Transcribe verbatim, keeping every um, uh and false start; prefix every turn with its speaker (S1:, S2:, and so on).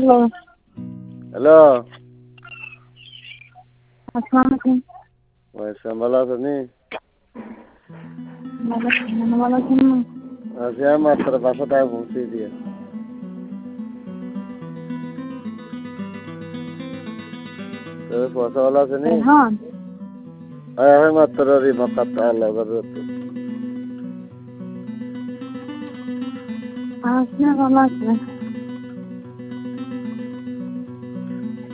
S1: Hello
S2: আসসালামু আলাইকুম।
S1: ওয়ালাইকুম ভালো আছেন নি?
S2: ভালো ভালো আছেন না?
S1: আছি আমার তোর বাসা টাকা পৌঁছে দিয়ে তোর বাসা ভালো আছে নি?
S2: রেহান
S1: হ্যাঁ মাত্র রিমকাত আল্লাহ গরত
S2: আপনি ভালো আছেন?